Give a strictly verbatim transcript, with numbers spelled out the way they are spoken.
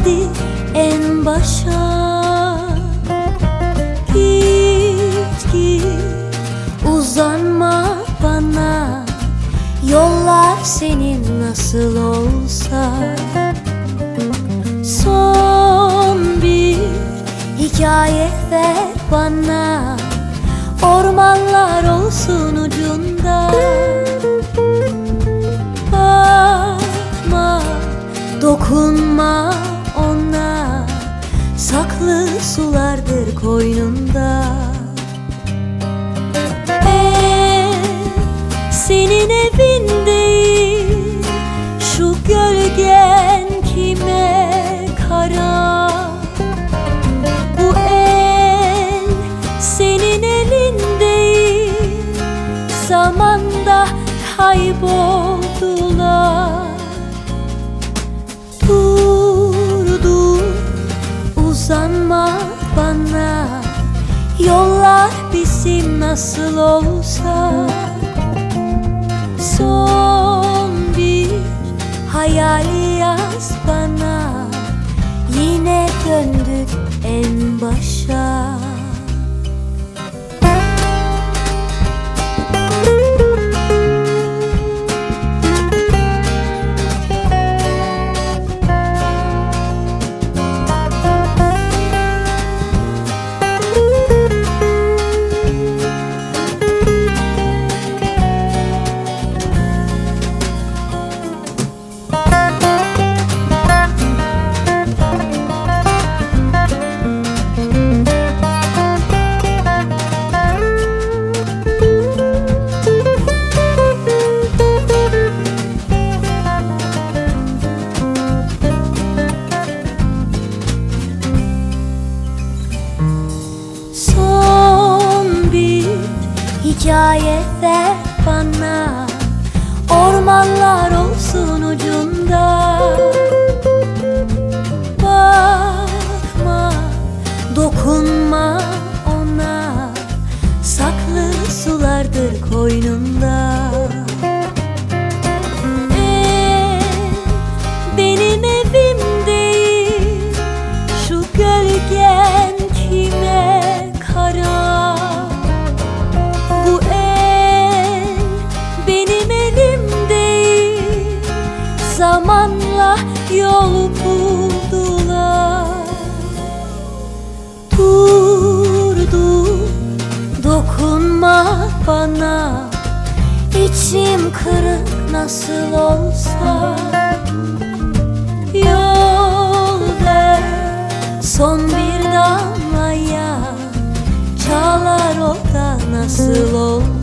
geldik en başa. Git git, uzanma bana, yollar senin nasıl olsa. Son bir hikaye ver bana, ormanlar olsun ucunda. Bakma, dokunma ona, saklı sulardır koynunda. Ev senin evin değil, şu gölgen kime kara. Bu el senin elin değil, zamanda kayboldular. Dur dur, uzanma bana, yollar bizim nasıl olsa. Son bir hayali yaz bana, yine döndük en başa. Hikaye ver bana, ormanlar olsun ucunda. Bakma, dokunma ona, saklı sulardır koynunda. Ev benim evim değil, şu gölgen kime kara. Bu el benim elim değil, zamanla yol buldular. Dur dur, dokunma bana, içim kırık nasıl olsa. Yol ver son bir damlaya, çağlar o da nasıl olsa.